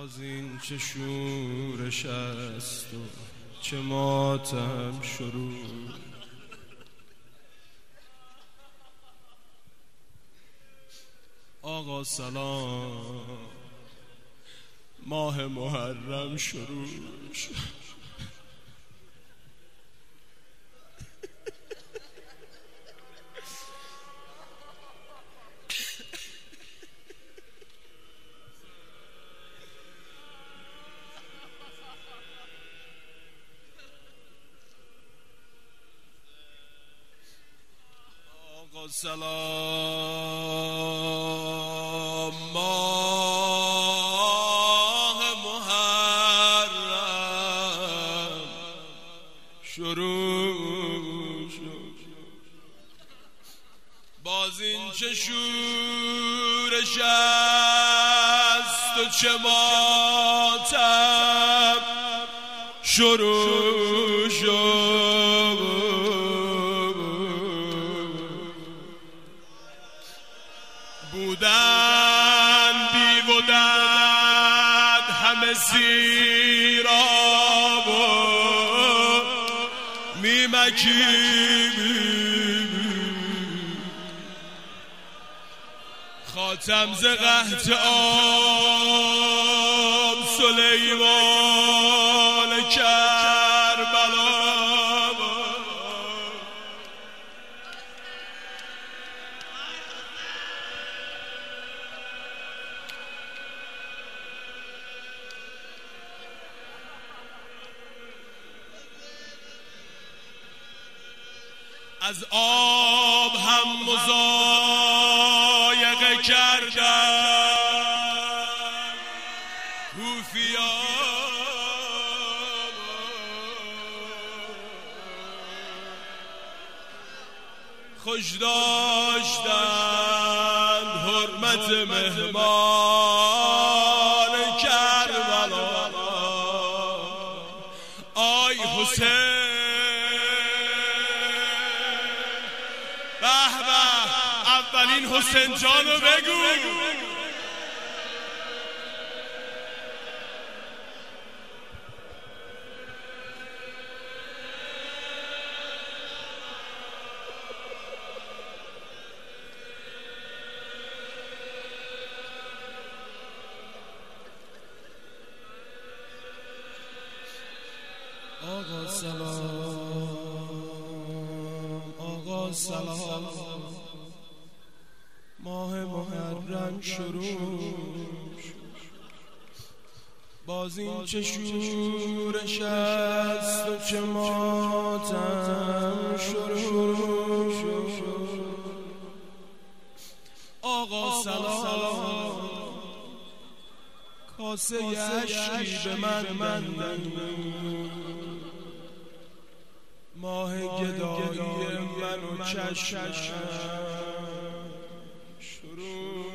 باز این چه شورش است و چه ماتم شروع. آقا سلام، ماه محرم شروع شد. سلام، ماه محرم شروع شد. باز این چه شورش است و چه ماتم شروع شد. بودن بی و درد همه سیراب و میمکی، خاتم ز قحط آب سلیمان کربلا. از آب هم مضایقه کردم حوفیان، خوش داشتند حرمت مهمان کربلا. آی حسین، اولین حسین جانو بگو. آقا سلام، آقا سلام، ماه محرم شروع. باز این چه شورش است و چه ماتم شروع. آقا سلام، کاسه اشکی به من ماه گدایی من و چشمم شروع.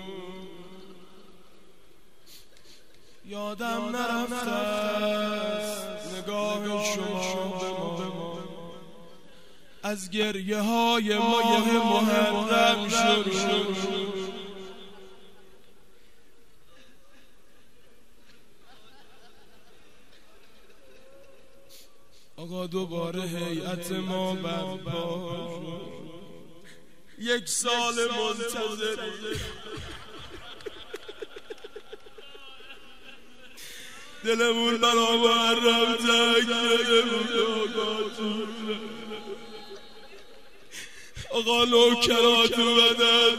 یادم نرفته است نگاه شما به ما، از گریه های ماه محرم شروع. آقا دوباره هیئت ما برپا شد، یک سال منتظری. دلمون برا محرم تنگ شده بود. آقا نوکرات اومدن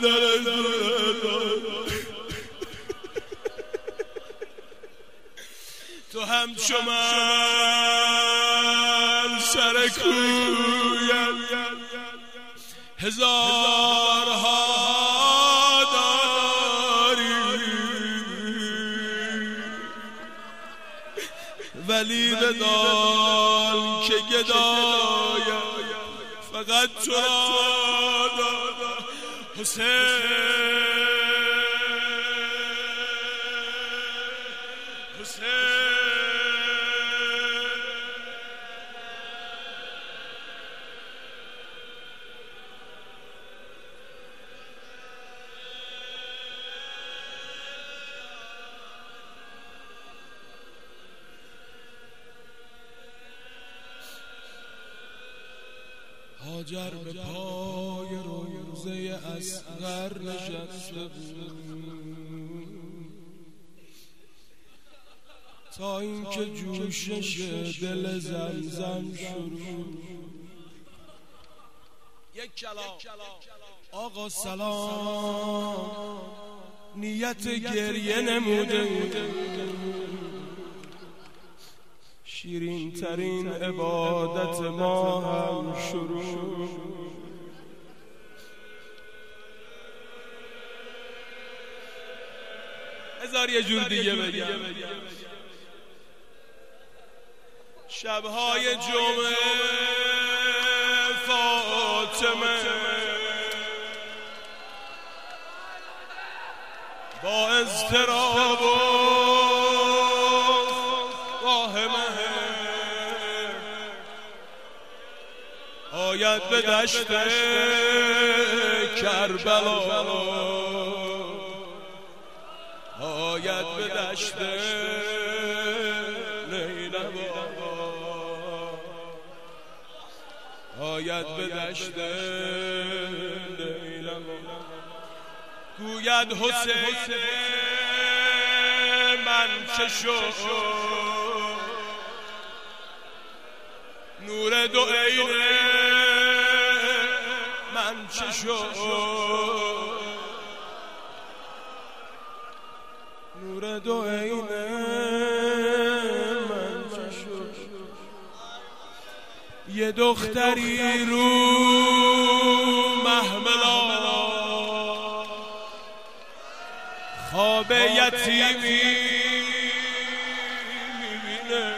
تو هم من سر کویم هزارها داری، ولی بدان که گدایم فقط تو حسین. هاجر به پای روزه اصغر نشسته بود تا اینکه جوشش دل زمزم شروع. یک کلام آقا سلام نیت گریه نموده، شیرین ترین عبادت ما هم شروع. هزار یه جور دیگه بگم. شبهای جمعه فاطمه با اضطراب و واهمه آید به دشت کربلا، آید به دشت نیلبا، آید به دشت نیلبا. گوید حسین من چه شد، نور دو عینه من چه شد، نور دو عینه من چه شد. یه دختری رو محملا خواب یتیمی میبینه،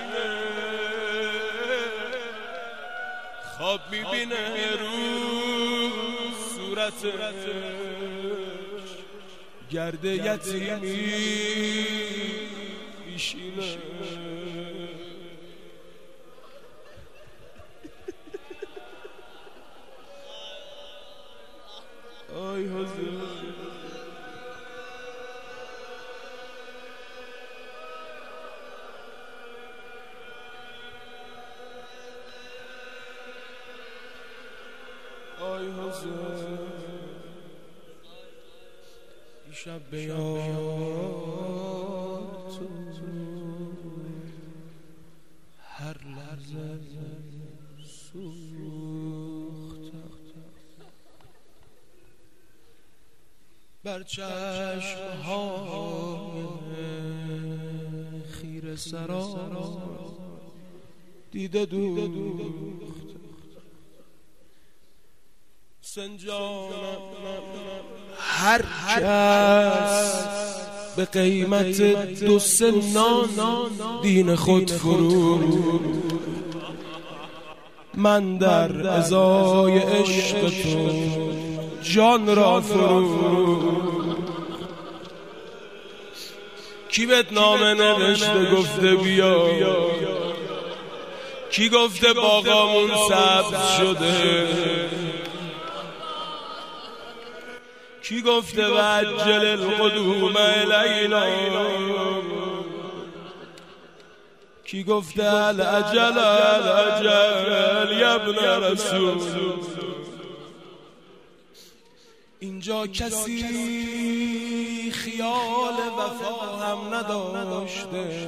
خواب میبینه رو صورتش گرد یتیمی میشینه. آی حضور آی حسین دیشب به یاد تو هر لحظه سوختم، بر چشم‌های خیره سرا دیده دوخت. سنجانم هر کس به قیمت 2-3 نان دین خود فرود، من در ازای عشق تو جان را فرود. کی بهت نامه نوشته گفته بیا، کی گفته باغامون سبز شده، کی گفته وجل القدوم الینا، کی گفته العجل العجل یا ابن رسول. اینجا کسی خیال وفا هم نداشته،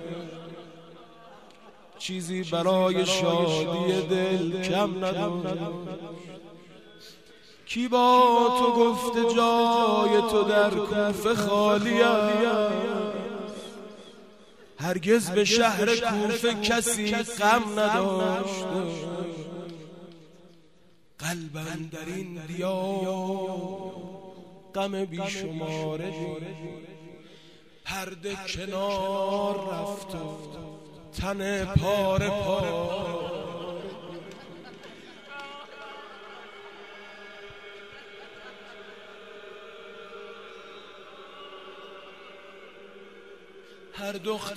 چیزی برای شادی دل کم نداشته. کی با تو گفته جای تو در کوفه خالی است، هرگز به شهر کوفه کسی غم نداشته. قلبم در این دیار غم بیشماره دید، پرده کنار رفت و تن پاره پاره. هر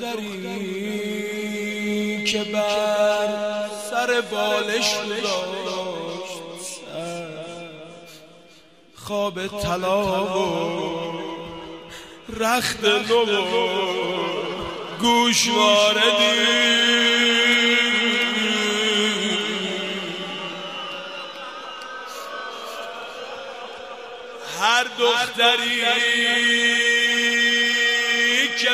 دختری که بر سر بالش داشت خواب طلا و رخت نو و گوشواره دید، دختری که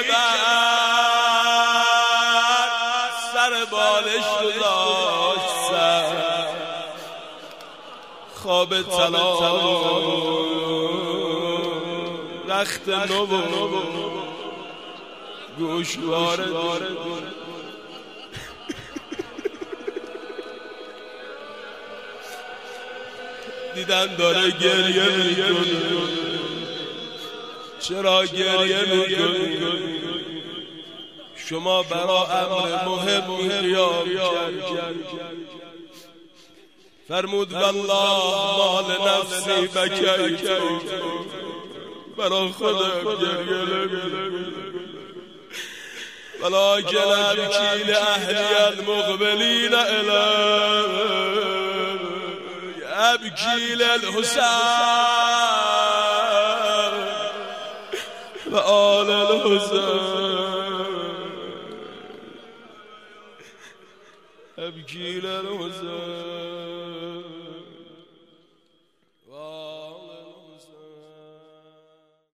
بر سر بالش گذاشت سر خواب طلا رخت نو گوشواره دیدن داره گریه میکنه چرا گریه میکنه شما برا امر مهم قیام کرد فرمود والله مال نفسی بکیت برا خودم گریه ولكن ابكي لأهلي المقبلين إليه ابكي للحسين وآل الحسين ابكي للحسين